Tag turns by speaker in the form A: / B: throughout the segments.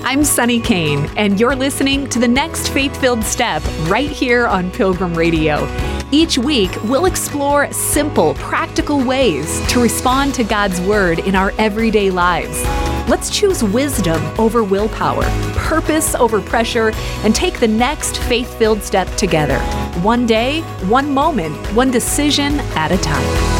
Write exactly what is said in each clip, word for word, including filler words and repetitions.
A: I'm Sunny Kane, and you're listening to the next Faith-Filled Step right here on Pilgrim Radio. Each week, we'll explore simple, practical ways to respond to God's Word in our everyday lives. Let's choose wisdom over willpower, purpose over pressure, and take the next faith-filled step together. One day, one moment, one decision at a time.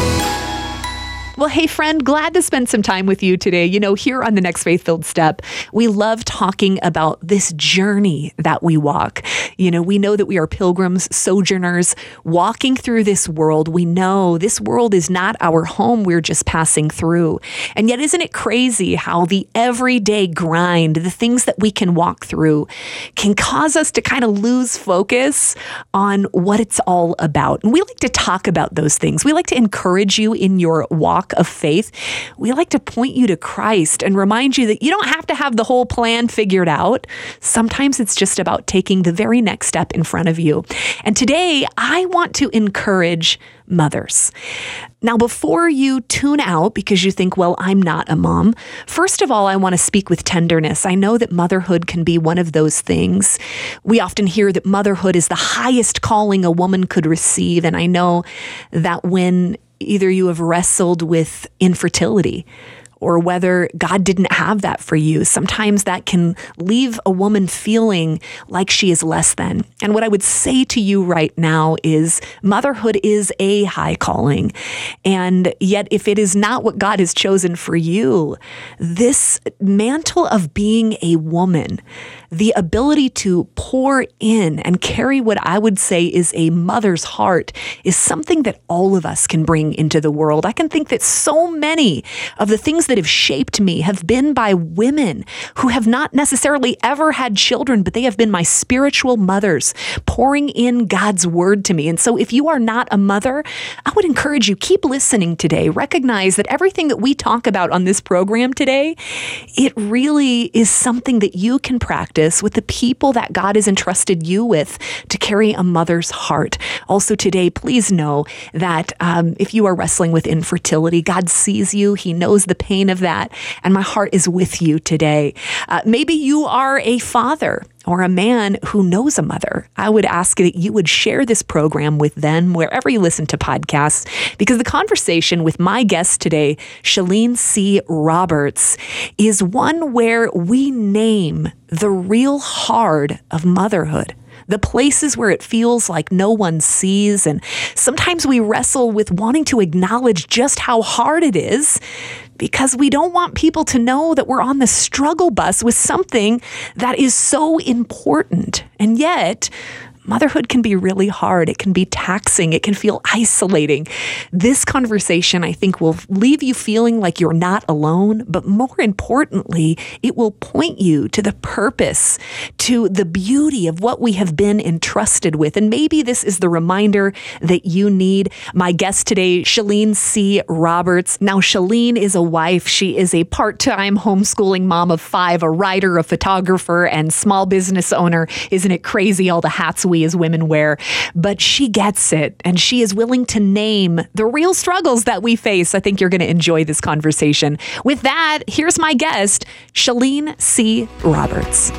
A: Well, hey, friend, glad to spend some time with you today. You know, here on the next Faith-Filled Step, we love talking about this journey that we walk. You know, we know that we are pilgrims, sojourners, walking through this world. We know this world is not our home. We're just passing through. And yet, isn't it crazy how the everyday grind, the things that we can walk through, can cause us to kind of lose focus on what it's all about? And we like to talk about those things. We like to encourage you in your walk of faith. We like to point you to Christ and remind you that you don't have to have the whole plan figured out. Sometimes it's just about taking the very next step in front of you. And today, I want to encourage mothers. Now, before you tune out because you think, well, I'm not a mom, first of all, I want to speak with tenderness. I know that motherhood can be one of those things. We often hear that motherhood is the highest calling a woman could receive. And I know that when either you have wrestled with infertility or whether God didn't have that for you, sometimes that can leave a woman feeling like she is less than. And what I would say to you right now is motherhood is a high calling. And yet, if it is not what God has chosen for you, this mantle of being a woman, the ability to pour in and carry what I would say is a mother's heart, is something that all of us can bring into the world. I can think that so many of the things that have shaped me have been by women who have not necessarily ever had children, but they have been my spiritual mothers, pouring in God's word to me. And so if you are not a mother, I would encourage you, keep listening today. Recognize that everything that we talk about on this program today, it really is something that you can practice with the people that God has entrusted you with to carry a mother's heart. Also today, please know that um, if you are wrestling with infertility, God sees you. He knows the pain of that. And my heart is with you today. Uh, maybe you are a father or a man who knows a mother. I would ask that you would share this program with them wherever you listen to podcasts, because the conversation with my guest today, Chalene C. Roberts, is one where we name the real hard of motherhood. The places where it feels like no one sees. And sometimes we wrestle with wanting to acknowledge just how hard it is because we don't want people to know that we're on the struggle bus with something that is so important. And yet, motherhood can be really hard. It can be taxing. It can feel isolating. This conversation, I think, will leave you feeling like you're not alone, but more importantly, it will point you to the purpose, to the beauty of what we have been entrusted with. And maybe this is the reminder that you need. My guest today, Chalene C. Roberts. Now, Chalene is a wife. She is a part-time homeschooling mom of five, a writer, a photographer, and small business owner. Isn't it crazy all the hats we as women wear? But she gets it, and she is willing to name the real struggles that we face. I think you're going to enjoy this conversation. With that, here's my guest, Chalene C. Roberts.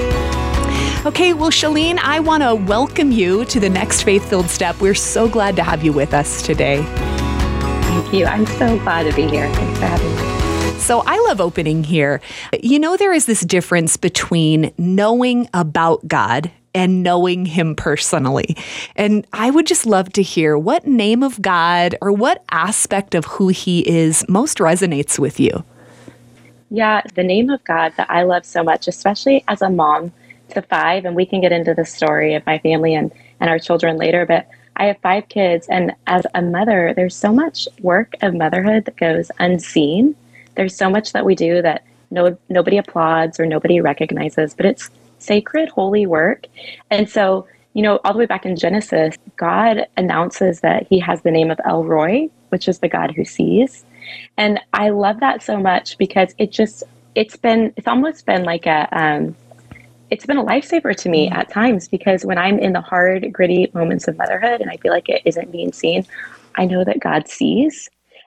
A: Okay, well, Chalene, I want to welcome you to the next Faith-Filled Step. We're so glad to have you with us today.
B: Thank you. I'm so glad to be here. Thanks for having me.
A: So I love opening here. You know, there is this difference between knowing about God and knowing him personally. And I would just love to hear what name of God or what aspect of who he is most resonates with you.
B: Yeah, the name of God that I love so much, especially as a mom to five, and we can get into the story of my family and, and our children later, but I have five kids, and as a mother, there's so much work of motherhood that goes unseen. There's so much that we do that no nobody applauds or nobody recognizes, but it's sacred, holy work. And so, you know, all the way back in Genesis, God announces that he has the name of El Roi, which is the God who sees. And I love that so much because it just, it's been, it's almost been like a, um, it's been a lifesaver to me at times, because when I'm in the hard, gritty moments of motherhood and I feel like it isn't being seen, I know that God sees.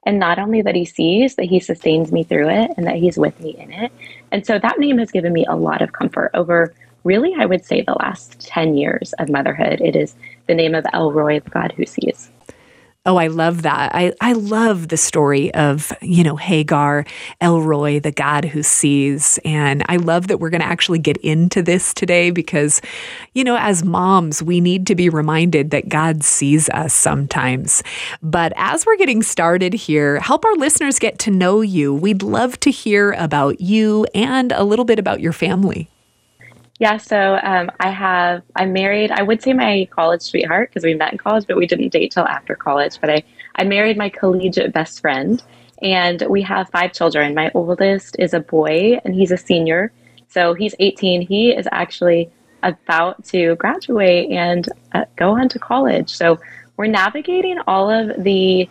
B: And not only that he sees, that he sustains me through it and that he's with me in it. And so that name has given me a lot of comfort over, really, I would say, the last ten years of motherhood. It is the name of El Roi, the God who sees.
A: Oh, I love that. I, I love the story of, you know, Hagar, El Roi, the God who sees. And I love that we're going to actually get into this today because, you know, as moms, we need to be reminded that God sees us sometimes. But as we're getting started here, help our listeners get to know you. We'd love to hear about you and a little bit about your family.
B: Yeah, so um, I have, I'm married, I would say my college sweetheart, because we met in college, but we didn't date till after college. But I, I married my collegiate best friend, and we have five children. My oldest is a boy, and he's a senior. So he's eighteen. He is actually about to graduate and uh, go on to college. So we're navigating all of the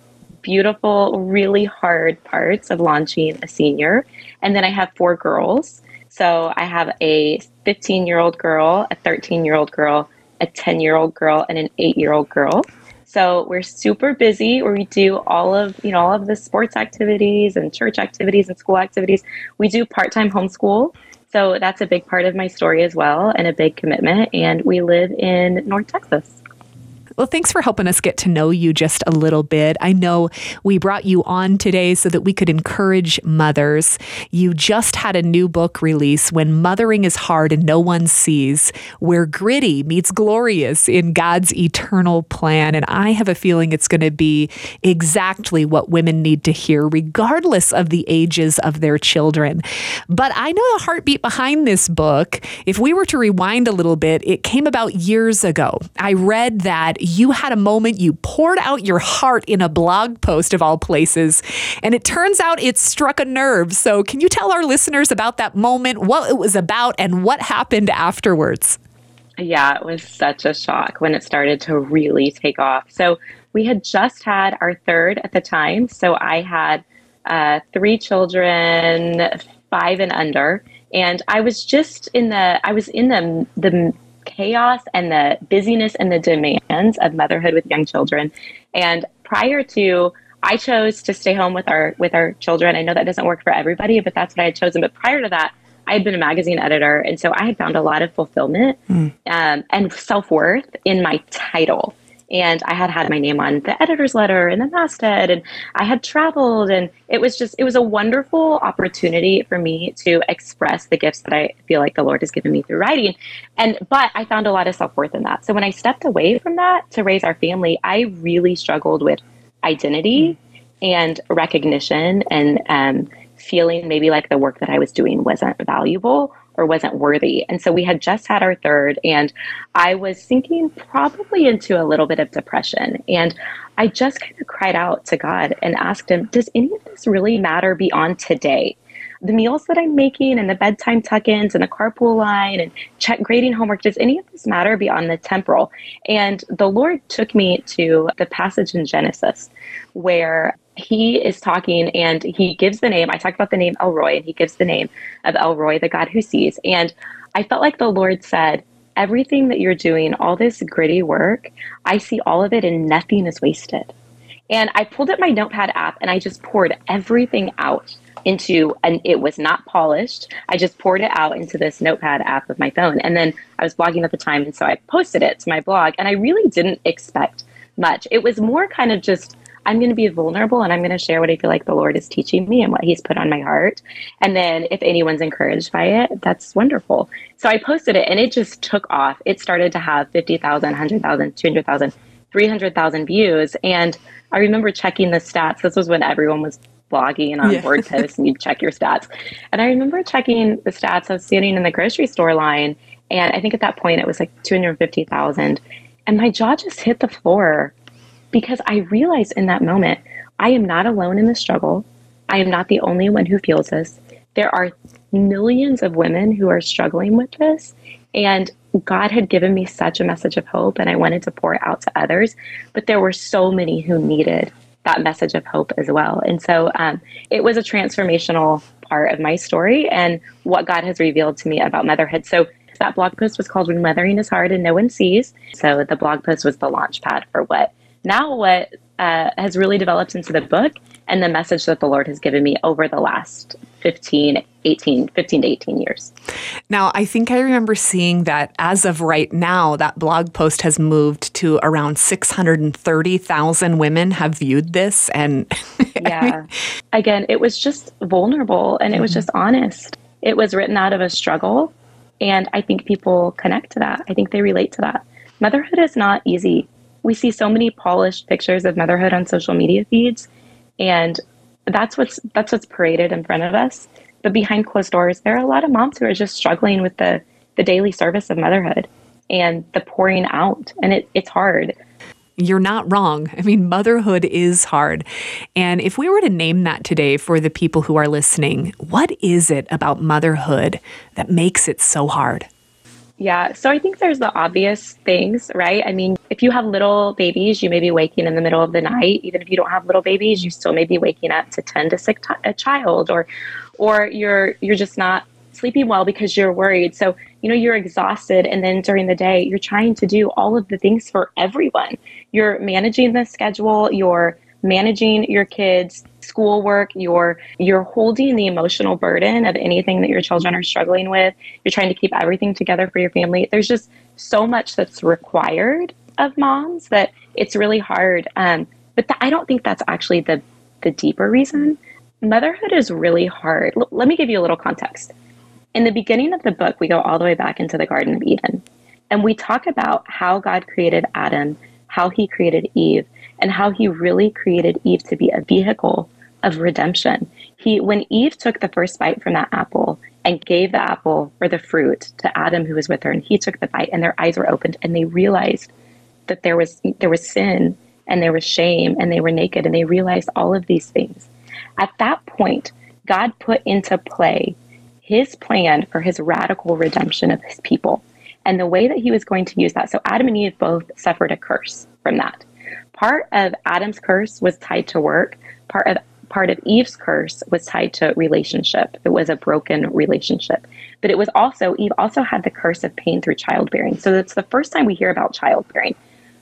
B: beautiful, really hard parts of launching a senior. And then I have four girls. So I have a fifteen-year-old girl, a thirteen-year-old girl, a ten-year-old girl, and an eight-year-old girl. So we're super busy where we do all of, you know, all of the sports activities and church activities and school activities. We do part-time homeschool. So that's a big part of my story as well and a big commitment. And we live in North Texas.
A: Well, thanks for helping us get to know you just a little bit. I know we brought you on today so that we could encourage mothers. You just had a new book release, When Mothering is Hard and No One Sees, where gritty meets glorious in God's eternal plan. And I have a feeling it's going to be exactly what women need to hear, regardless of the ages of their children. But I know the heartbeat behind this book. If we were to rewind a little bit, it came about years ago. I read that you had a moment, you poured out your heart in a blog post of all places, and it turns out it struck a nerve. So can you tell our listeners about that moment, what it was about, and what happened afterwards?
B: Yeah, it was such a shock when it started to really take off. So we had just had our third at the time. So I had uh, three children, five and under, and I was just in the, I was in the, the chaos and the busyness and the demands of motherhood with young children. And prior to, I chose to stay home with our with our children. I know that doesn't work for everybody, but that's what I had chosen. But prior to that, I had been a magazine editor. And so I had found a lot of fulfillment mm. um, and self-worth in my title. And I had had my name on the editor's letter and the masthead, and I had traveled, and it was just, it was a wonderful opportunity for me to express the gifts that I feel like the Lord has given me through writing. And, but I found a lot of self-worth in that. So when I stepped away from that to raise our family, I really struggled with identity and recognition and um, feeling maybe like the work that I was doing wasn't valuable or wasn't worthy. And so we had just had our third, and I was sinking probably into a little bit of depression. And I just kind of cried out to God and asked him, does any of this really matter beyond today? The meals that I'm making and the bedtime tuck-ins and the carpool line and check grading homework, does any of this matter beyond the temporal? And the Lord took me to the passage in Genesis where he is talking and he gives the name, I talked about the name El Roi, and he gives the name of El Roi, the God who sees. And I felt like the Lord said, everything that you're doing, all this gritty work, I see all of it and nothing is wasted. And I pulled up my Notepad app and I just poured everything out into, and it was not polished. I just poured it out into this Notepad app of my phone. And then I was blogging at the time, and so I posted it to my blog, and I really didn't expect much. It was more kind of just, I'm going to be vulnerable and I'm going to share what I feel like the Lord is teaching me and what he's put on my heart. And then if anyone's encouraged by it, that's wonderful. So I posted it and it just took off. It started to have fifty thousand, one hundred thousand, two hundred thousand, three hundred thousand views. And I remember checking the stats. This was when everyone was blogging on yeah. WordPost and you'd check your stats. And I remember checking the stats. I was standing in the grocery store line, and I think at that point it was like two hundred fifty thousand. And my jaw just hit the floor, because I realized in that moment, I am not alone in the struggle. I am not the only one who feels this. There are millions of women who are struggling with this. And God had given me such a message of hope, and I wanted to pour it out to others. But there were so many who needed that message of hope as well. And so um, it was a transformational part of my story and what God has revealed to me about motherhood. So that blog post was called When Mothering is Hard and No One Sees. So the blog post was the launch pad for what now what uh, has really developed into the book and the message that the Lord has given me over the last fifteen, eighteen, fifteen to eighteen years.
A: Now, I think I remember seeing that as of right now, that blog post has moved to around six hundred thirty thousand women have viewed this. And
B: yeah, I mean, again, it was just vulnerable and it was just honest. It was written out of a struggle. And I think people connect to that. I think they relate to that. Motherhood is not easy. We see so many polished pictures of motherhood on social media feeds, and that's what's that's what's paraded in front of us. But behind closed doors, there are a lot of moms who are just struggling with the, the daily service of motherhood and the pouring out, and it, it's hard.
A: You're not wrong. I mean, motherhood is hard. And if we were to name that today for the people who are listening, what is it about motherhood that makes it so hard?
B: Yeah, so I think there's the obvious things, right? I mean, if you have little babies, you may be waking in the middle of the night. Even if you don't have little babies, you still may be waking up to tend to sick t- a child, or or you're you're just not sleeping well because you're worried. So, you know, you're exhausted. And then during the day, you're trying to do all of the things for everyone. You're managing the schedule, you're managing your kids' schoolwork, you're you're holding the emotional burden of anything that your children are struggling with. You're trying to keep everything together for your family. There's just so much that's required of moms that it's really hard. Um, but th- I don't think that's actually the the deeper reason. Motherhood is really hard. L- let me give you a little context. In the beginning of the book, we go all the way back into the Garden of Eden, and we talk about how God created Adam, how he created Eve, and how he really created Eve to be a vehicle of redemption. He, when Eve took the first bite from that apple and gave the apple or the fruit to Adam who was with her, and he took the bite, and their eyes were opened, and they realized that there was there was sin, and there was shame, and they were naked, and they realized all of these things. At that point, God put into play his plan for his radical redemption of his people, and the way that he was going to use that. So Adam and Eve both suffered a curse from that. Part of Adam's curse was tied to work. Part of part of Eve's curse was tied to relationship. It was a broken relationship. But it was also, Eve also had the curse of pain through childbearing. So it's the first time we hear about childbearing.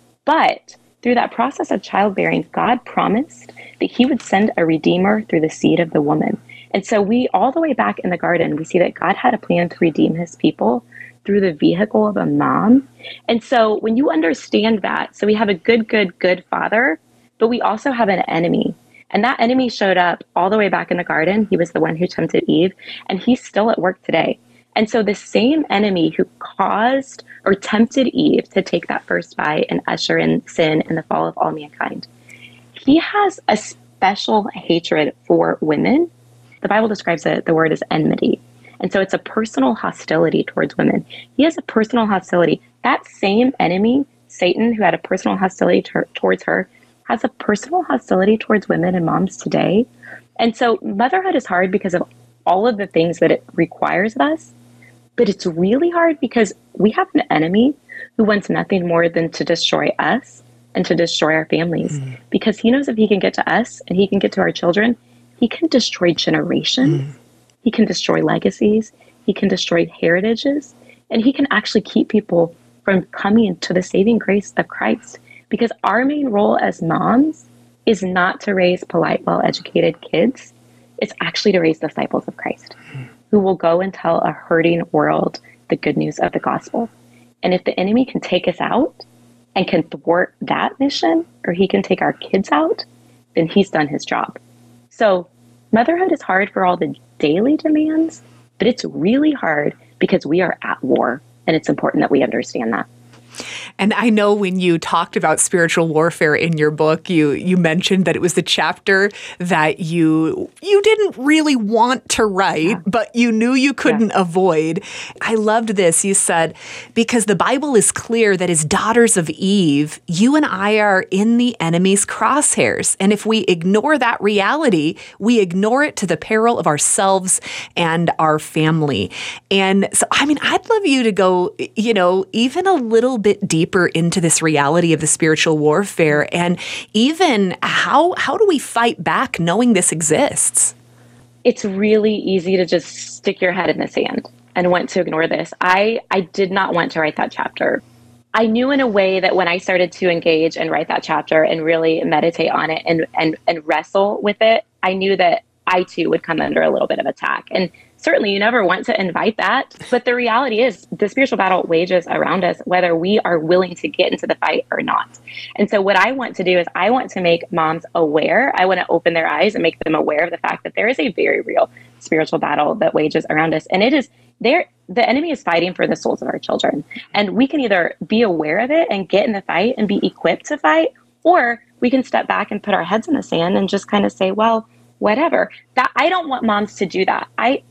B: But through that process of childbearing, God promised that he would send a redeemer through the seed of the woman. And so we, all the way back in the garden, we see that God had a plan to redeem his people through the vehicle of a mom. And so when you understand that, so we have a good, good, good father, but we also have an enemy. And that enemy showed up all the way back in the garden. He was the one who tempted Eve, and he's still at work today. And so the same enemy who caused or tempted Eve to take that first bite and usher in sin and the fall of all mankind, he has a special hatred for women. The Bible describes it, the word is enmity. And so it's a personal hostility towards women. He has a personal hostility. That same enemy, Satan, who had a personal hostility t- towards her, has a personal hostility towards women and moms today. And so motherhood is hard because of all of the things that it requires of us. But it's really hard because we have an enemy who wants nothing more than to destroy us and to destroy our families. Mm. Because he knows if he can get to us and he can get to our children, he can destroy generations. Mm. He can destroy legacies. He can destroy heritages. And he can actually keep people from coming to the saving grace of Christ. Because our main role as moms is not to raise polite, well-educated kids. It's actually to raise disciples of Christ who will go and tell a hurting world the good news of the gospel. And if the enemy can take us out and can thwart that mission, or he can take our kids out, then he's done his job. So motherhood is hard for all the daily demands, but it's really hard because we are at war, and it's important that we understand that.
A: And I know when you talked about spiritual warfare in your book, you you mentioned that it was the chapter that you you didn't really want to write, yeah. but you knew you couldn't yeah. avoid. I loved this. You said, because the Bible is clear that as daughters of Eve, you and I are in the enemy's crosshairs. And if we ignore that reality, we ignore it to the peril of ourselves and our family. And so, I mean, I'd love you to go, you know, even a little bit deeper into this reality of the spiritual warfare, and even how how do we fight back knowing this exists?
B: It's really easy to just stick your head in the sand and want to ignore this. I, I did not want to write that chapter. I knew in a way that when I started to engage and write that chapter and really meditate on it and, and, and wrestle with it, I knew that I too would come under a little bit of attack. And certainly you never want to invite that. But the reality is the spiritual battle wages around us, whether we are willing to get into the fight or not. And so what I want to do is I want to make moms aware. I want to open their eyes and make them aware of the fact that there is a very real spiritual battle that wages around us. And it is there. The enemy is fighting for the souls of our children. And we can either be aware of it and get in the fight and be equipped to fight, or we can step back and put our heads in the sand and just kind of say, well, whatever. That I don't want moms to do that. I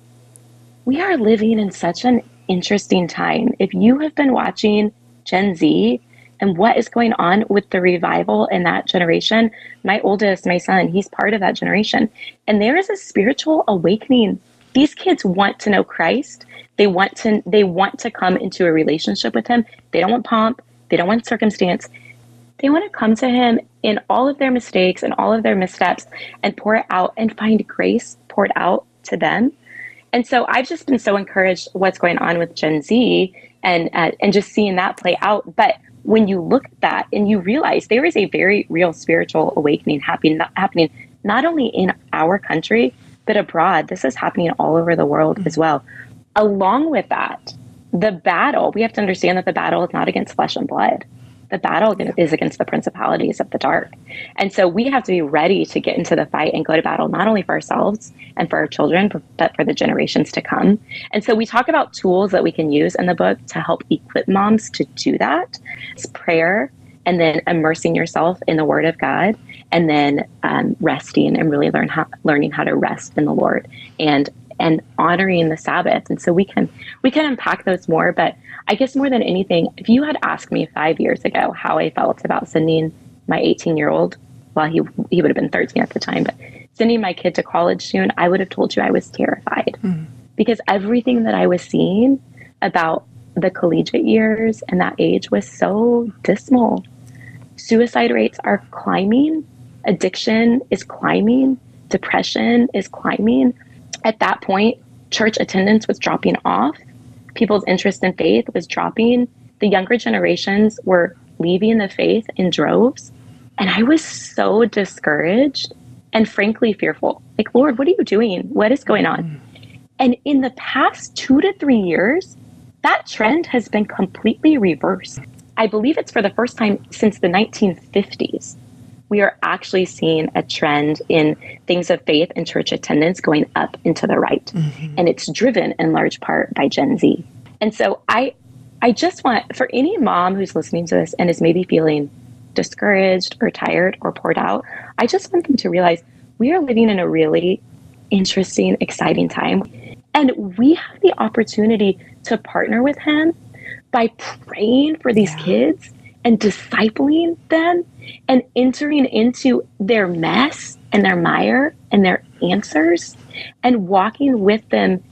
B: we are living in such an interesting time. If you have been watching Gen Z and what is going on with the revival in that generation, my oldest, my son, he's part of that generation. And there is a spiritual awakening. These kids want to know Christ. They want to they want to come into a relationship with him. They don't want pomp. They don't want circumstance. They want to come to him in all of their mistakes and all of their missteps and pour it out and find grace poured out to them. And so I've just been so encouraged what's going on with Gen Z and uh, and just seeing that play out. But when you look at that and you realize there is a very real spiritual awakening happening, not, happening not only in our country, but abroad. This is happening all over the world mm-hmm. as well. Along with that, the battle, we have to understand that the battle is not against flesh and blood. The battle is against the principalities of the dark. And so we have to be ready to get into the fight and go to battle, not only for ourselves and for our children, but for the generations to come. And so we talk about tools that we can use in the book to help equip moms to do that. It's prayer, and then immersing yourself in the Word of God, and then um, resting and really learn how, learning how to rest in the Lord and and honoring the Sabbath. And so we can we can unpack those more. But I guess more than anything, if you had asked me five years ago how I felt about sending my eighteen-year-old, well, he he would have been thirteen at the time, but sending my kid to college soon, I would have told you I was terrified mm. because everything that I was seeing about the collegiate years and that age was so dismal. Suicide rates are climbing. Addiction is climbing. Depression is climbing. At that point, church attendance was dropping off. People's interest in faith was dropping. The younger generations were leaving the faith in droves. And I was so discouraged and frankly fearful. Like, Lord, what are you doing? What is going on? And in the past two to three years, that trend has been completely reversed. I believe it's for the first time since the nineteen fifties. We are actually seeing a trend in things of faith and church attendance going up and to the right. Mm-hmm. And it's driven in large part by Gen Z. And so I I just want, for any mom who's listening to this and is maybe feeling discouraged or tired or poured out, I just want them to realize we are living in a really interesting, exciting time. And we have the opportunity to partner with him by praying for these yeah. kids and discipling them and entering into their mess and their mire and their answers and walking with them.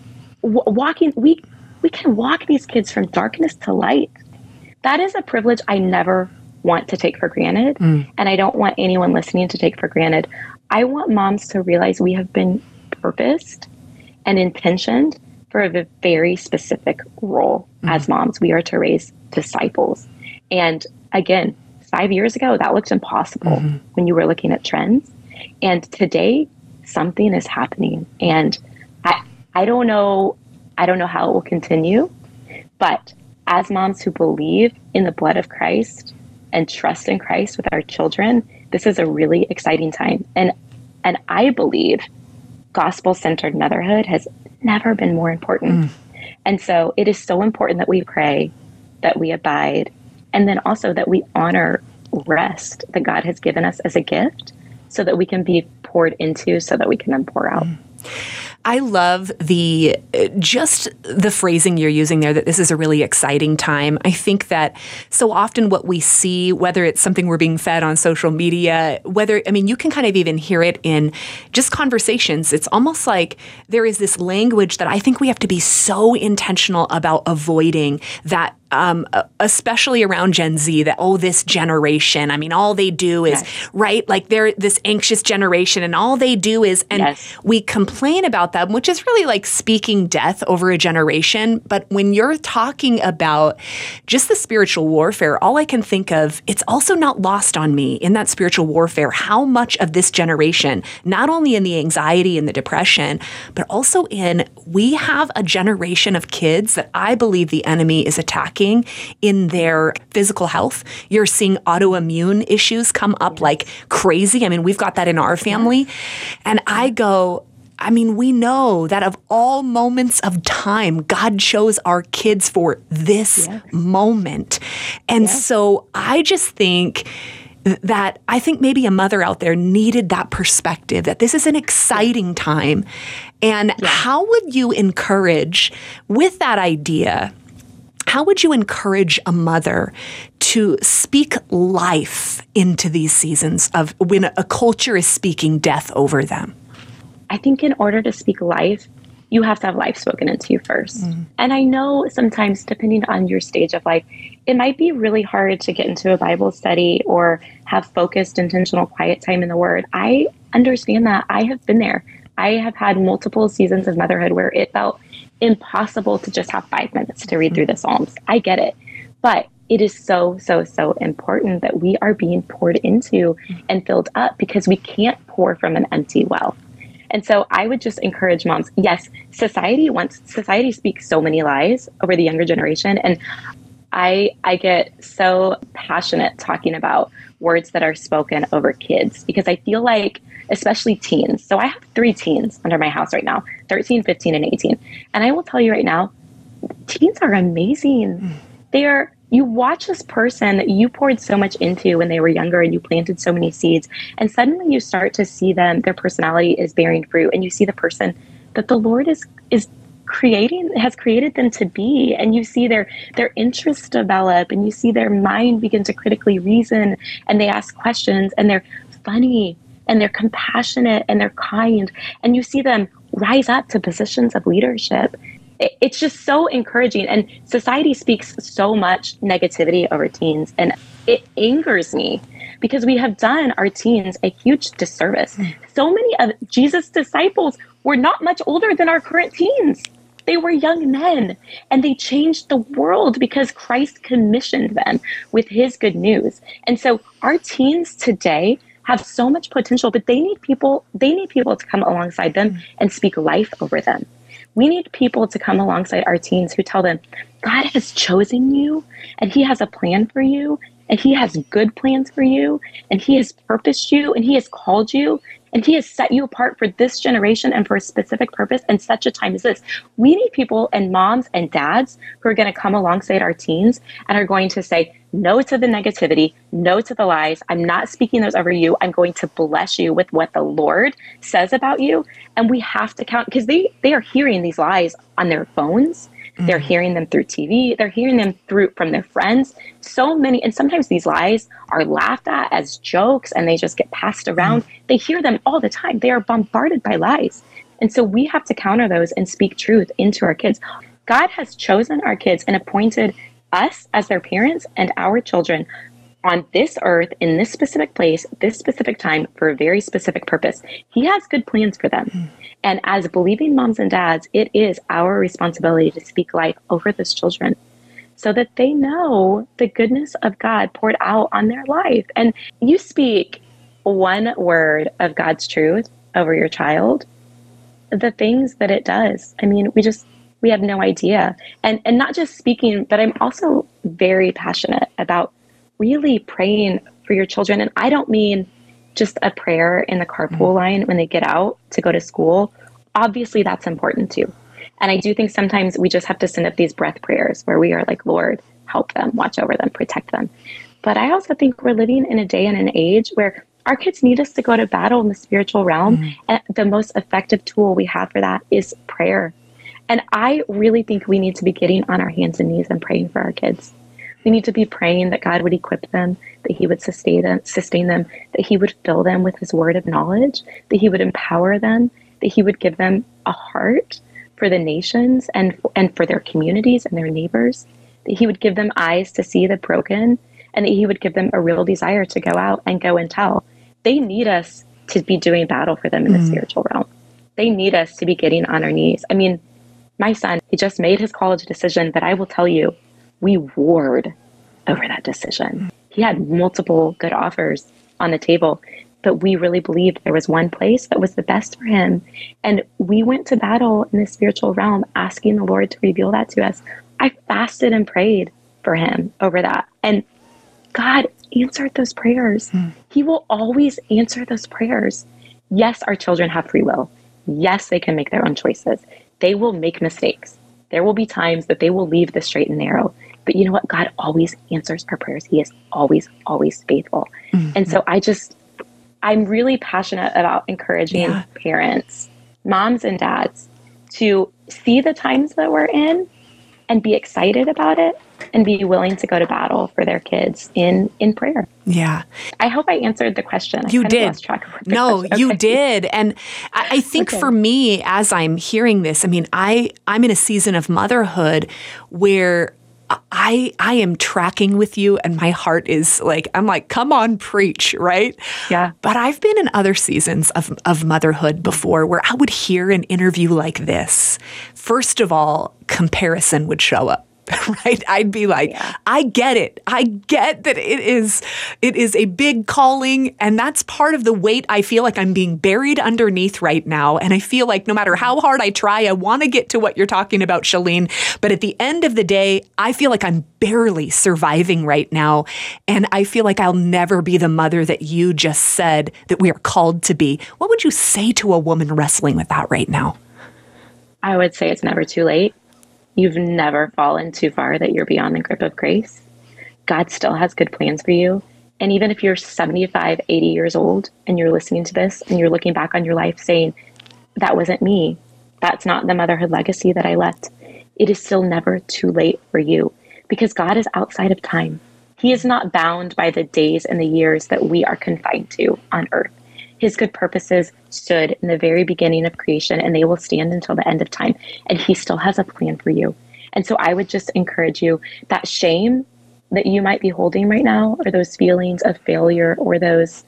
B: W- walking, we we can walk these kids from darkness to light. That is a privilege I never want to take for granted. Mm. And I don't want anyone listening to take for granted. I want moms to realize we have been purposed and intentioned for a very specific role mm. as moms. We are to raise disciples. And again, five years ago, that looked impossible mm-hmm. when you were looking at trends. And today, something is happening. And I I don't know, I don't know how it will continue. But as moms who believe in the blood of Christ and trust in Christ with our children, this is a really exciting time. And and I believe gospel-centered motherhood has never been more important. Mm. And so it is so important that we pray, that we abide, and then also that we honor rest that God has given us as a gift so that we can be poured into, so that we can then pour out.
A: I love the just the phrasing you're using there, that this is a really exciting time. I think that so often what we see, whether it's something we're being fed on social media, whether, I mean, you can kind of even hear it in just conversations. It's almost like there is this language that I think we have to be so intentional about avoiding, that um, especially around Gen Z, that, oh, this generation, I mean, all they do is, yes. right? Like they're this anxious generation and all they do is, and yes. we complain about them, which is really like speaking death over a generation. But when you're talking about just the spiritual warfare, all I can think of, it's also not lost on me in that spiritual warfare, how much of this generation, not only in the anxiety and the depression, but also in, we have a generation of kids that I believe the enemy is attacking in their physical health. You're seeing autoimmune issues come up yes. like crazy. I mean, we've got that in our family. And I go, I mean, we know that of all moments of time, God chose our kids for this yes. moment. And yes. so I just think that I think maybe a mother out there needed that perspective, that this is an exciting time. And yeah. how would you encourage, with that idea, how would you encourage a mother to speak life into these seasons of when a culture is speaking death over them?
B: I think in order to speak life, you have to have life spoken into you first. Mm. And I know sometimes, depending on your stage of life, it might be really hard to get into a Bible study or have focused, intentional, quiet time in the Word. I understand that. I have been there. I have had multiple seasons of motherhood where it felt impossible to just have five minutes to read through the Psalms. I get it. But it is so, so, so important that we are being poured into and filled up, because we can't pour from an empty well. And so I would just encourage moms. Yes, society wants, society speaks so many lies over the younger generation. And I I get so passionate talking about words that are spoken over kids, because I feel like, especially teens. So I have three teens under my house right now, thirteen, fifteen, and eighteen. And I will tell you right now, teens are amazing. Mm. They are, you watch this person that you poured so much into when they were younger and you planted so many seeds, and suddenly you start to see them, their personality is bearing fruit, and you see the person that the Lord is is creating, has created them to be, and you see their their interests develop, and you see their mind begin to critically reason, and they ask questions, and they're funny, and they're compassionate, and they're kind, and you see them rise up to positions of leadership. It's just so encouraging. And society speaks so much negativity over teens, and it angers me, because we have done our teens a huge disservice. So many of Jesus' disciples were not much older than our current teens. They were young men, and they changed the world because Christ commissioned them with his good news. And so our teens today have so much potential, but they need people, they need people to come alongside them and speak life over them. We need people to come alongside our teens who tell them, God has chosen you, and he has a plan for you, and he has good plans for you, and he has purposed you, and he has called you, and he has set you apart for this generation and for a specific purpose and such a time as this. We need people, and moms and dads, who are going to come alongside our teens and are going to say, no to the negativity, no to the lies. I'm not speaking those over you. I'm going to bless you with what the Lord says about you. And we have to count, because they, they are hearing these lies on their phones. They're hearing them through T V. They're hearing them through from their friends. So many, and sometimes these lies are laughed at as jokes, and they just get passed around. Mm. They hear them all the time. They are bombarded by lies. And so we have to counter those and speak truth into our kids. God has chosen our kids and appointed us as their parents and our children on this earth, in this specific place, this specific time, for a very specific purpose. He has good plans for them. Mm. And as believing moms and dads, it is our responsibility to speak life over those children so that they know the goodness of God poured out on their life. And you speak one word of God's truth over your child, the things that it does. I mean, we just, we have no idea. And and not just speaking, but I'm also very passionate about really praying for your children. And I don't mean just a prayer in the carpool line when they get out to go to school. Obviously, that's important too. And I do think sometimes we just have to send up these breath prayers where we are like, Lord, help them, watch over them, protect them. But I also think we're living in a day and an age where our kids need us to go to battle in the spiritual realm. Mm-hmm. And the most effective tool we have for that is prayer. And I really think we need to be getting on our hands and knees and praying for our kids. We need to be praying that God would equip them, that he would sustain them, sustain them, that he would fill them with his word of knowledge, that he would empower them, that he would give them a heart for the nations and and for their communities and their neighbors, that he would give them eyes to see the broken, and that he would give them a real desire to go out and go and tell. They need us to be doing battle for them in the mm. spiritual realm. They need us to be getting on our knees. I mean, my son, he just made his college decision, but I will tell you, we warred over that decision. He had multiple good offers on the table, but we really believed there was one place that was the best for him. And we went to battle in the spiritual realm, asking the Lord to reveal that to us. I fasted and prayed for him over that. And God answered those prayers. Mm. He will always answer those prayers. Yes, our children have free will. Yes, they can make their own choices. They will make mistakes. There will be times that they will leave the straight and narrow. But you know what? God always answers our prayers. He is always, always faithful. Mm-hmm. And so I just, I'm really passionate about encouraging yeah. parents, moms and dads, to see the times that we're in and be excited about it and be willing to go to battle for their kids in, in prayer.
A: Yeah.
B: I hope I answered the question. I
A: you
B: kind
A: did.
B: Of lost track of the
A: no,
B: question.
A: you
B: okay.
A: did. And I, I think okay. for me, as I'm hearing this, I mean, I, I'm in a season of motherhood where I I am tracking with you, and my heart is like, I'm like, come on, preach, right?
B: Yeah.
A: But I've been in other seasons of, of motherhood before where I would hear an interview like this. First of all, comparison would show up. Right? I'd be like, yeah. I get it. I get that it is it is a big calling, and that's part of the weight I feel like I'm being buried underneath right now. And I feel like no matter how hard I try, I want to get to what you're talking about, Shalene. But at the end of the day, I feel like I'm barely surviving right now. And I feel like I'll never be the mother that you just said that we are called to be. What would you say to a woman wrestling with that right now?
B: I would say it's never too late. You've never fallen too far that you're beyond the grip of grace. God still has good plans for you. And even if you're seventy-five, eighty years old and you're listening to this and you're looking back on your life saying, that wasn't me, that's not the motherhood legacy that I left, it is still never too late for you, because God is outside of time. He is not bound by the days and the years that we are confined to on earth. His good purposes stood in the very beginning of creation, and they will stand until the end of time. And he still has a plan for you. And so I would just encourage you, that shame that you might be holding right now, or those feelings of failure, or those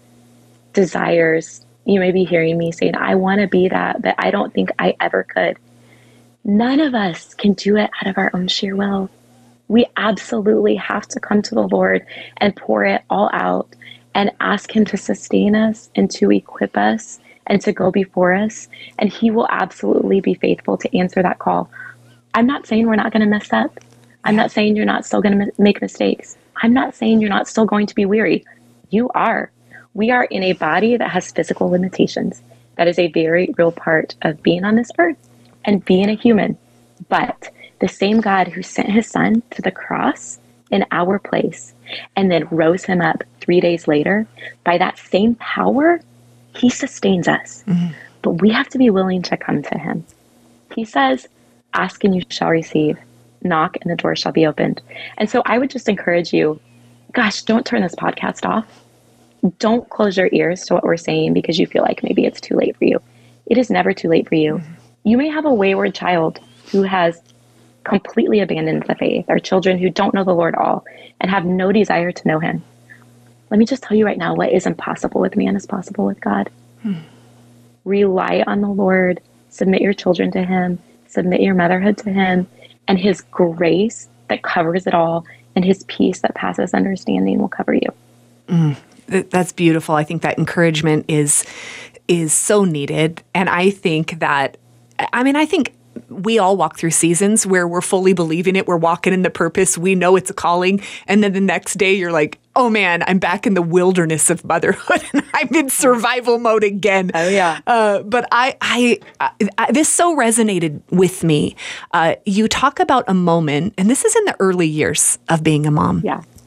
B: desires, you may be hearing me saying, I want to be that, but I don't think I ever could. None of us can do it out of our own sheer will. We absolutely have to come to the Lord and pour it all out and ask him to sustain us and to equip us and to go before us. And he will absolutely be faithful to answer that call. I'm not saying we're not going to mess up. I'm not saying you're not still going to make mistakes. I'm not saying you're not still going to be weary. You are. We are in a body that has physical limitations. That is a very real part of being on this earth and being a human. But the same God who sent his son to the cross in our place and then rose him up three days later, by that same power, he sustains us. Mm-hmm. But we have to be willing to come to him. He says, ask and you shall receive. Knock and the door shall be opened. And so I would just encourage you, gosh, don't turn this podcast off. Don't close your ears to what we're saying because you feel like maybe it's too late for you. It is never too late for you. Mm-hmm. You may have a wayward child who has completely abandoned the faith, or children who don't know the Lord all and have no desire to know him. Let me just tell you right now, what is impossible with man is possible with God. Hmm. Rely on the Lord, submit your children to him, submit your motherhood to him, and his grace that covers it all and his peace that passes understanding will cover you.
A: Mm, that's beautiful. I think that encouragement is is so needed. And I think that, I mean, I think we all walk through seasons where we're fully believing it. We're walking in the purpose. We know it's a calling. And then the next day you're like, oh man, I'm back in the wilderness of motherhood and I'm in survival mode again.
B: Oh yeah.
A: Uh, but I, I, I, this so resonated with me. Uh, you talk about a moment, and this is in the early years of being a mom.
B: Yeah.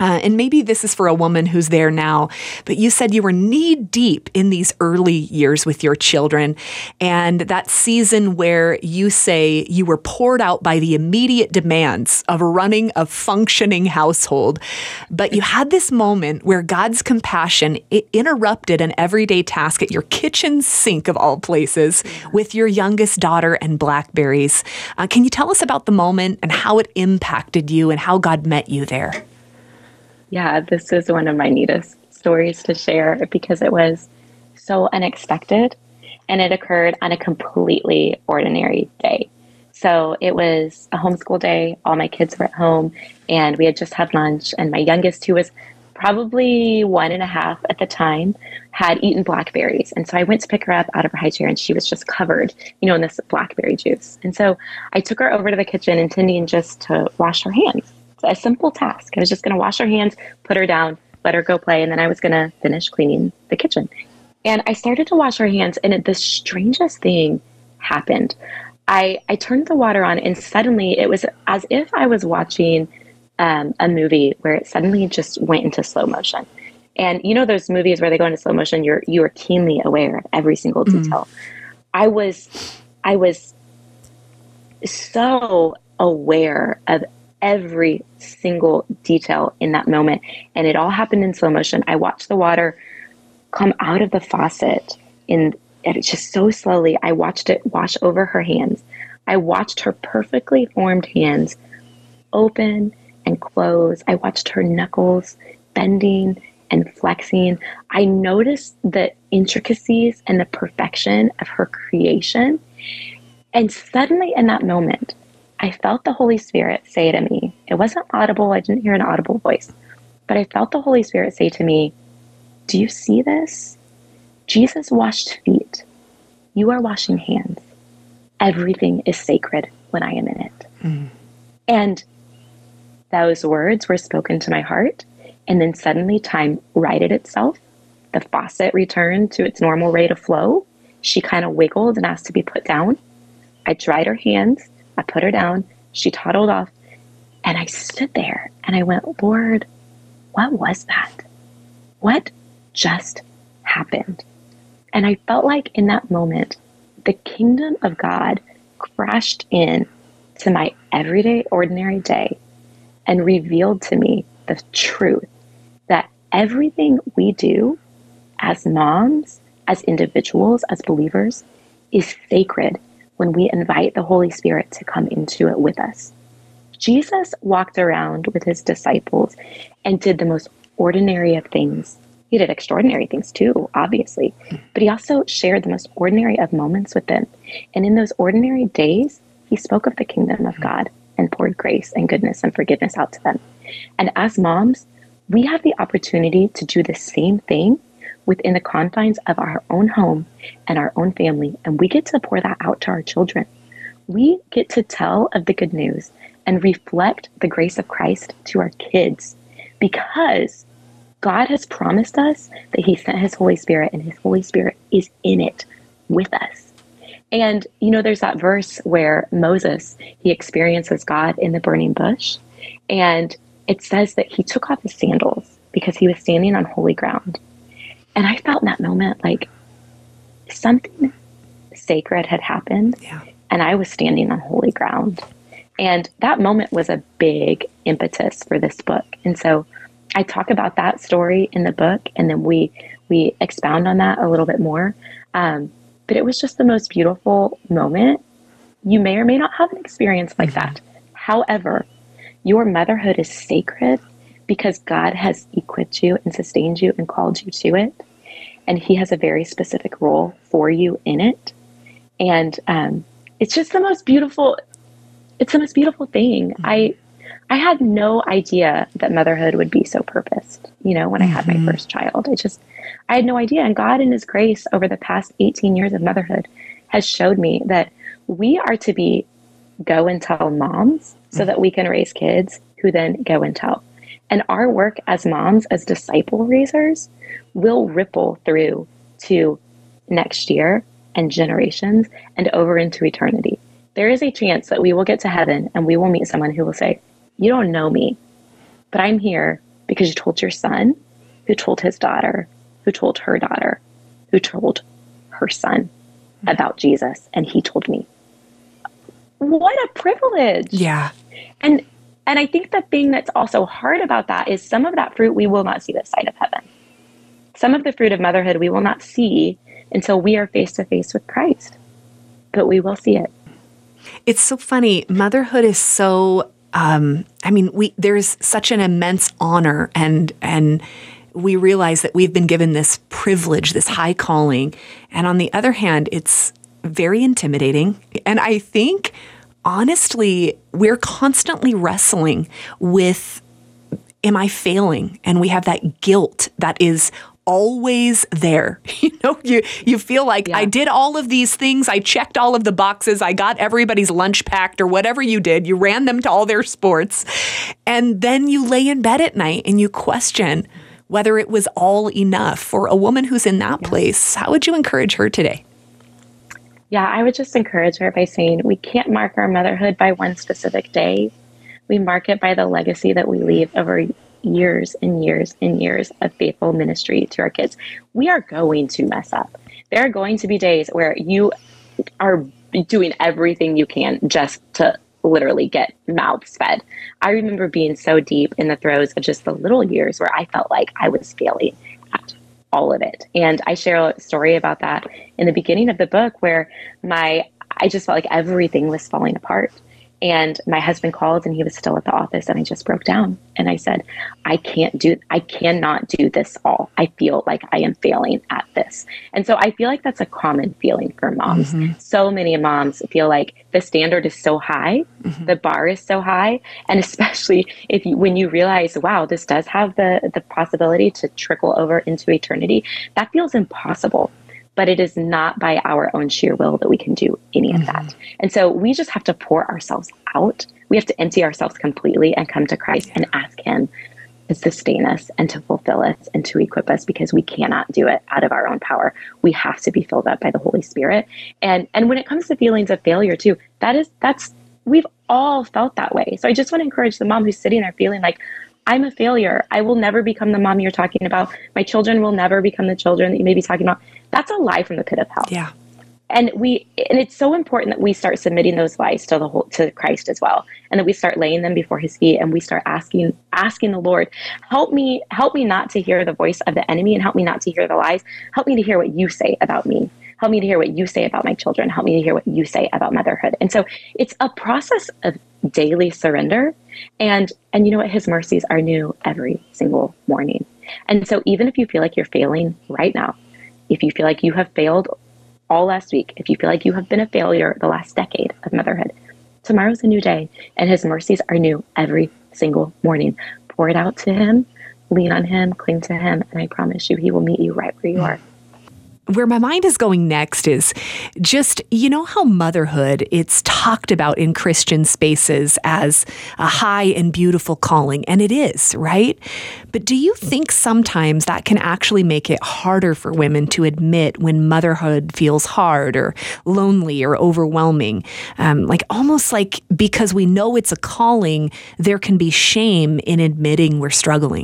A: Uh, and maybe this is for a woman who's there now, but you said you were knee deep in these early years with your children, and that season where you say you were poured out by the immediate demands of running a functioning household. But you had this moment where God's compassion it interrupted an everyday task at your kitchen sink of all places with your youngest daughter and blackberries. Uh, can you tell us about the moment and how it impacted you and how God met you there?
B: Yeah, this is one of my neatest stories to share because it was so unexpected and it occurred on a completely ordinary day. So it was a homeschool day. All my kids were at home and we had just had lunch, and my youngest, who was probably one and a half at the time, had eaten blackberries. And so I went to pick her up out of her high chair and she was just covered, you know, in this blackberry juice. And so I took her over to the kitchen intending just to wash her hands. A simple task. I was just going to wash her hands, put her down, let her go play, and then I was going to finish cleaning the kitchen. And I started to wash her hands, and it, the strangest thing happened. I, I turned the water on, and suddenly it was as if I was watching um, a movie where it suddenly just went into slow motion. And you know those movies where they go into slow motion, you're you are keenly aware of every single detail. Mm. I was I was so aware of every single detail in that moment. And it all happened in slow motion. I watched the water come out of the faucet in and just so slowly. I watched it wash over her hands. I watched her perfectly formed hands open and close. I watched her knuckles bending and flexing. I noticed the intricacies and the perfection of her creation. And suddenly in that moment, I felt the Holy Spirit say to me, it wasn't audible, I didn't hear an audible voice, but I felt the Holy Spirit say to me, do you see this? Jesus washed feet. You are washing hands. Everything is sacred when I am in it. Mm. And those words were spoken to my heart, and then suddenly time righted itself. The faucet returned to its normal rate of flow. She kind of wiggled and asked to be put down. I dried her hands. I put her down, she toddled off, and I stood there and I went, Lord, what was that? What just happened? And I felt like in that moment, the kingdom of God crashed in to my everyday, ordinary day and revealed to me the truth that everything we do as moms, as individuals, as believers, is sacred when we invite the Holy Spirit to come into it with us. Jesus walked around with his disciples and did the most ordinary of things. He did extraordinary things too, obviously, but he also shared the most ordinary of moments with them. And in those ordinary days, he spoke of the kingdom of God and poured grace and goodness and forgiveness out to them. And as moms, we have the opportunity to do the same thing within the confines of our own home and our own family, and we get to pour that out to our children. We get to tell of the good news and reflect the grace of Christ to our kids because God has promised us that he sent his Holy Spirit, and his Holy Spirit is in it with us. And, you know, there's that verse where Moses, he experiences God in the burning bush, and it says that he took off his sandals because he was standing on holy ground. And I felt in that moment like something sacred had happened, yeah. and I was standing on holy ground. And that moment was a big impetus for this book. And so I talk about that story in the book, and then we we expound on that a little bit more. Um, but it was just the most beautiful moment. You may or may not have an experience like mm-hmm. that. However, your motherhood is sacred because God has equipped you and sustained you and called you to it. And he has a very specific role for you in it. And um, it's just the most beautiful, it's the most beautiful thing. Mm-hmm. I I had no idea that motherhood would be so purposed, you know, when mm-hmm. I had my first child. I just, I had no idea. And God in his grace over the past eighteen years of motherhood has showed me that we are to be go and tell moms so mm-hmm. that we can raise kids who then go and tell. And our work as moms, as disciple raisers, will ripple through to next year and generations and over into eternity. There is a chance that we will get to heaven and we will meet someone who will say, you don't know me, but I'm here because you told your son, who told his daughter, who told her daughter, who told her son about Jesus, and he told me. What a privilege.
A: Yeah.
B: And and I think the thing that's also hard about that is some of that fruit we will not see this side of heaven. Some of the fruit of motherhood we will not see until we are face to face with Christ, but we will see it.
A: It's so funny. Motherhood is so, um, I mean, we there's such an immense honor, and and we realize that we've been given this privilege, this high calling. And on the other hand, it's very intimidating. And I think, honestly, we're constantly wrestling with, am I failing? And we have that guilt that is always there. You know, you you feel like, yeah. I did all of these things. I checked all of the boxes. I got everybody's lunch packed or whatever you did. You ran them to all their sports. And then you lay in bed at night and you question whether it was all enough. For a woman who's in that yeah. place, how would you encourage her today?
B: Yeah, I would just encourage her by saying we can't mark our motherhood by one specific day. We mark it by the legacy that we leave over years and years and years of faithful ministry to our kids. We are going to mess up. There are going to be days where you are doing everything you can just to literally get mouths fed. I remember being so deep in the throes of just the little years where I felt like I was failing at all of it. And I share a story about that in the beginning of the book where my, I just felt like everything was falling apart. And my husband called and he was still at the office and I just broke down. And I said, I can't do, I cannot do this all. I feel like I am failing at this. And so I feel like that's a common feeling for moms. Mm-hmm. So many moms feel like the standard is so high, mm-hmm. the bar is so high. And especially if you, when you realize, wow, this does have the, the possibility to trickle over into eternity, that feels impossible. But it is not by our own sheer will that we can do any of that. And so we just have to pour ourselves out. We have to empty ourselves completely and come to Christ and ask him to sustain us and to fulfill us and to equip us, because we cannot do it out of our own power. We have to be filled up by the Holy Spirit. And and when it comes to feelings of failure too, that is, that's, we've all felt that way. So I just want to encourage the mom who's sitting there feeling like, I'm a failure. I will never become the mom you're talking about. My children will never become the children that you may be talking about. That's a lie from the pit of hell.
A: Yeah.
B: And we, and it's so important that we start submitting those lies to the whole, to Christ as well. And that we start laying them before his feet and we start asking, asking the Lord, help me, help me not to hear the voice of the enemy and help me not to hear the lies. Help me to hear what you say about me. Help me to hear what you say about my children. Help me to hear what you say about motherhood. And so it's a process of daily surrender. And, and you know what? His mercies are new every single morning. And so even if you feel like you're failing right now, if you feel like you have failed all last week, if you feel like you have been a failure the last decade of motherhood, tomorrow's a new day and his mercies are new every single morning. Pour it out to him, lean on him, cling to him, and I promise you, he will meet you right where you are.
A: Where my mind is going next is just, you know how motherhood, it's talked about in Christian spaces as a high and beautiful calling, and it is, right? But do you think sometimes that can actually make it harder for women to admit when motherhood feels hard or lonely or overwhelming? Um, like almost like because we know it's a calling, there can be shame in admitting we're struggling.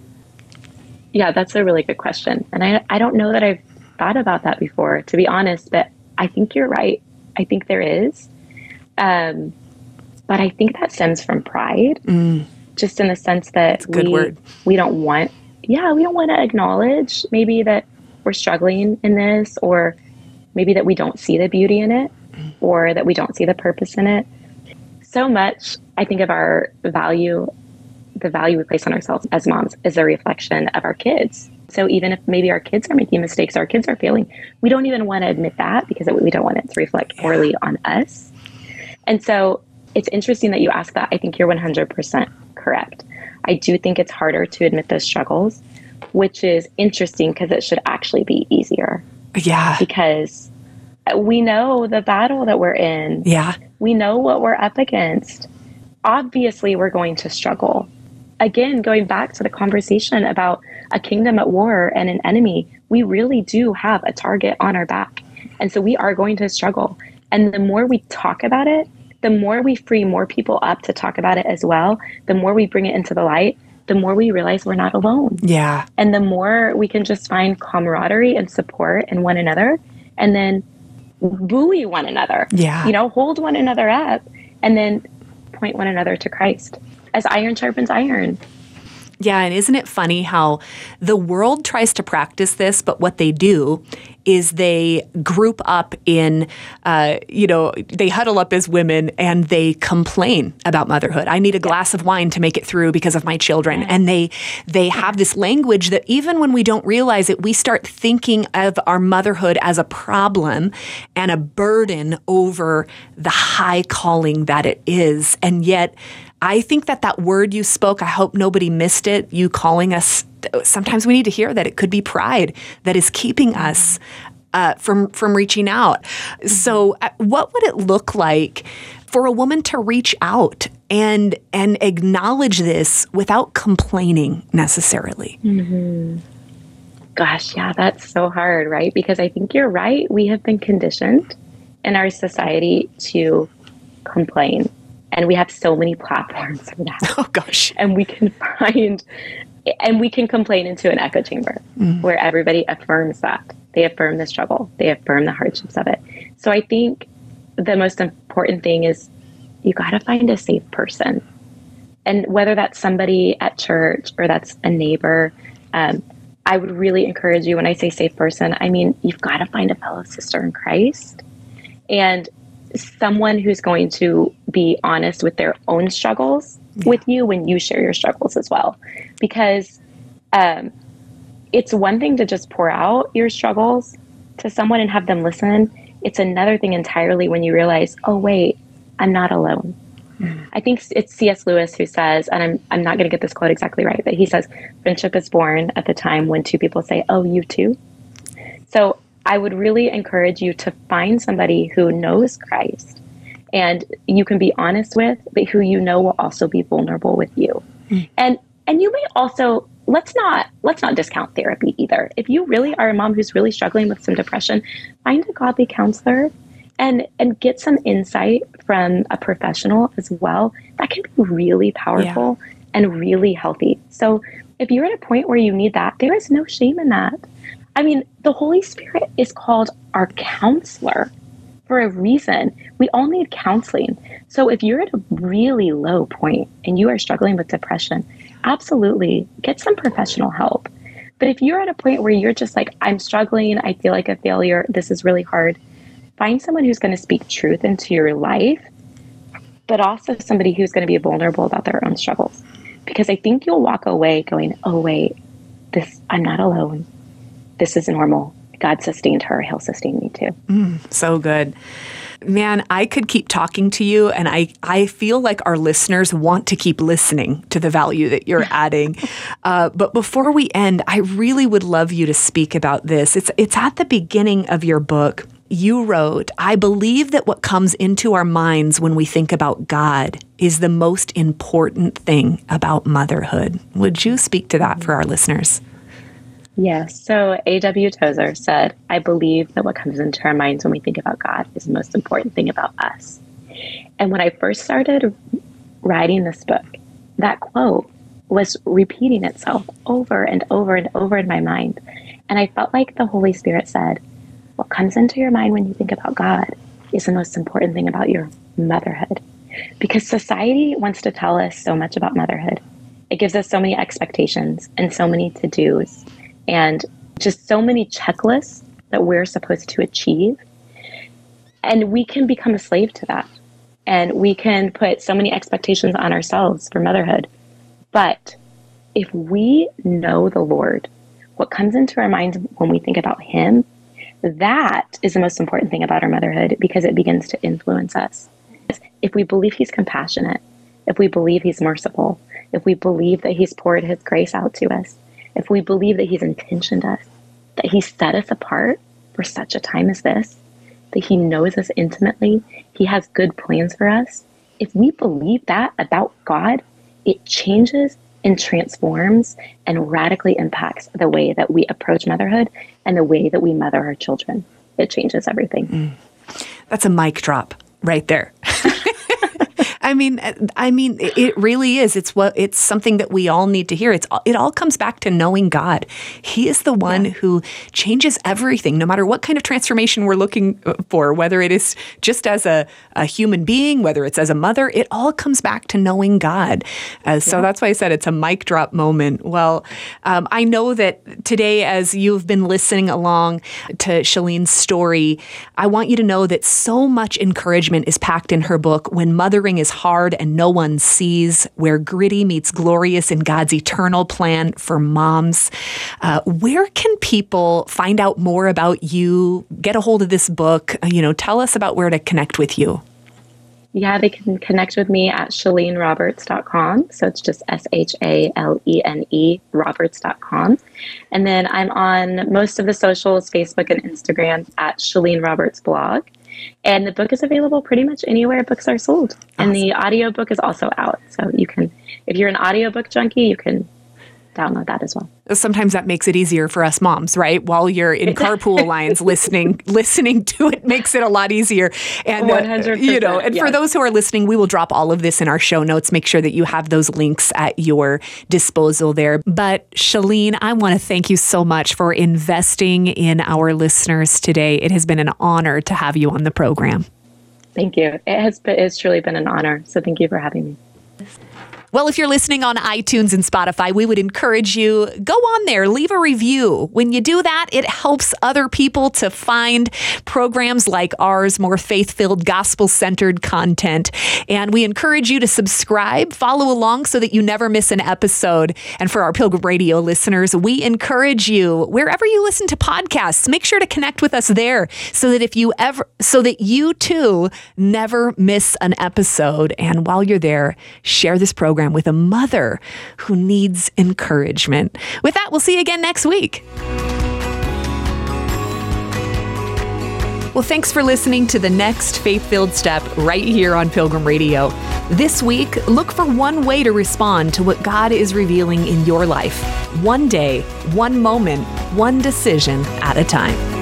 B: Yeah, that's a really good question. And I, I don't know that I've thought about that before, to be honest, but I think you're right. I think there is. Um, but I think that stems from pride, mm. just in the sense that we, word. we don't want, yeah, we don't want to acknowledge maybe that we're struggling in this, or maybe that we don't see the beauty in it, or that we don't see the purpose in it. So much, I think, of our value, the value we place on ourselves as moms is a reflection of our kids. So even if maybe our kids are making mistakes, our kids are failing, we don't even want to admit that because we don't want it to reflect poorly on us. And so it's interesting that you ask that. I think you're one hundred percent correct. I do think it's harder to admit those struggles, which is interesting because it should actually be easier.
A: Yeah.
B: Because we know the battle that we're in.
A: Yeah.
B: We know what we're up against. Obviously, we're going to struggle. Again, going back to the conversation about a kingdom at war and an enemy, we really do have a target on our back. And so we are going to struggle. And the more we talk about it, the more we free more people up to talk about it as well, the more we bring it into the light, the more we realize we're not alone.
A: Yeah.
B: And the more we can just find camaraderie and support in one another, and then buoy one another.
A: Yeah.
B: You know, hold one another up, and then point one another to Christ as iron sharpens iron.
A: Yeah, and isn't it funny how the world tries to practice this, but what they do is they group up in, uh, you know, they huddle up as women and they complain about motherhood. I need a glass of wine to make it through because of my children.
B: Yeah.
A: And they they have this language that even when we don't realize it, we start thinking of our motherhood as a problem and a burden over the high calling that it is. And yet, I think that that word you spoke, I hope nobody missed it, you calling us, sometimes we need to hear that it could be pride that is keeping us uh, from from reaching out. Mm-hmm. So uh, what would it look like for a woman to reach out and and acknowledge this without complaining necessarily?
B: Mm-hmm. Gosh, yeah, that's so hard, right? Because I think you're right. We have been conditioned in our society to complain. And we have so many platforms for that.
A: Oh, gosh.
B: And we can find, and we can complain into an echo chamber mm. where everybody affirms that. They affirm the struggle. They affirm the hardships of it. So I think the most important thing is you got to find a safe person. And whether that's somebody at church or that's a neighbor, um, I would really encourage you, when I say safe person, I mean, you've got to find a fellow sister in Christ. And someone who's going to be honest with their own struggles yeah. with you when you share your struggles as well. Because um, it's one thing to just pour out your struggles to someone and have them listen. It's another thing entirely when you realize, oh, wait, I'm not alone. Mm. I think it's C S Lewis who says, and I'm I'm not going to get this quote exactly right, but he says, friendship is born at the time when two people say, oh, you too. So I would really encourage you to find somebody who knows Christ and you can be honest with, but who you know will also be vulnerable with you. Mm. And and you may also, let's not let's not discount therapy either. If you really are a mom who's really struggling with some depression, find a godly counselor and and get some insight from a professional as well. That can be really powerful yeah. and really healthy. So if you're at a point where you need that, there is no shame in that. I mean, the Holy Spirit is called our counselor for a reason. We all need counseling. So if you're at a really low point and you are struggling with depression, absolutely get some professional help. But if you're at a point where you're just like, I'm struggling, I feel like a failure, this is really hard, find someone who's going to speak truth into your life, but also somebody who's going to be vulnerable about their own struggles. Because I think you'll walk away going, oh, wait, this, I'm not alone. This is normal. God sustained her. He'll sustain me too.
A: Mm, so good. Man, I could keep talking to you, and I, I feel like our listeners want to keep listening to the value that you're adding. Uh, but before we end, I really would love you to speak about this. It's, it's at the beginning of your book. You wrote, I believe that what comes into our minds when we think about God is the most important thing about motherhood. Would you speak to that for our listeners?
B: Yes. So A W Tozer said, I believe that what comes into our minds when we think about God is the most important thing about us. And when I first started writing this book, that quote was repeating itself over and over and over in my mind. And I felt like the Holy Spirit said, what comes into your mind when you think about God is the most important thing about your motherhood. Because society wants to tell us so much about motherhood. It gives us so many expectations and so many to-dos and just so many checklists that we're supposed to achieve. And we can become a slave to that. And we can put so many expectations on ourselves for motherhood. But if we know the Lord, what comes into our minds when we think about Him, that is the most important thing about our motherhood, because it begins to influence us. If we believe He's compassionate, if we believe He's merciful, if we believe that He's poured His grace out to us, if we believe that He's intentioned us, that He set us apart for such a time as this, that He knows us intimately, He has good plans for us. If we believe that about God, it changes and transforms and radically impacts the way that we approach motherhood and the way that we mother our children. It changes everything.
A: Mm. That's a mic drop right there. I mean, I mean, it really is. It's what it's something that we all need to hear. It's it all comes back to knowing God. He is the one yeah. who changes everything, no matter what kind of transformation we're looking for, whether it is just as a, a human being, whether it's as a mother, it all comes back to knowing God. Uh, so yeah. that's why I said it's a mic drop moment. Well, um, I know that today, as you've been listening along to Shalene's story, I want you to know that so much encouragement is packed in her book, When Mothering is Hard and No One Sees, Where Gritty Meets Glorious in God's Eternal Plan for Moms. Uh, where can people find out more about you, get a hold of this book? You know, tell us about where to connect with you.
B: Yeah, they can connect with me at shalene roberts dot com. So it's just S H A L E N E Roberts dot com. And then I'm on most of the socials, Facebook and Instagram, at Shalene Roberts Blog. And the book is available pretty much anywhere books are sold. Awesome. And the audiobook is also out. So you can, if you're an audiobook junkie, you can download that as well.
A: Sometimes that makes it easier for us moms, right? While you're in carpool lines listening listening to it makes it a lot easier. And
B: one hundred percent,
A: uh, you know, and yes. for those who are listening, we will drop all of this in our show notes. Make sure that you have those links at your disposal there. But Shalene, I want to thank you so much for investing in our listeners today. It has been an honor to have you on the program.
B: Thank you. It has been, it's truly been an honor. So thank you for having me.
A: Well, if you're listening on iTunes and Spotify, we would encourage you, go on there, leave a review. When you do that, it helps other people to find programs like ours, more faith-filled, gospel-centered content. And we encourage you to subscribe, follow along so that you never miss an episode. And for our Pilgrim Radio listeners, we encourage you, wherever you listen to podcasts, make sure to connect with us there so that if you ever, so that you too never miss an episode. And while you're there, share this program with a mother who needs encouragement. With that, we'll see you again next week. Well, thanks for listening to the next Faith-Filled Step right here on Pilgrim Radio. This week, look for one way to respond to what God is revealing in your life. One day, one moment, one decision at a time.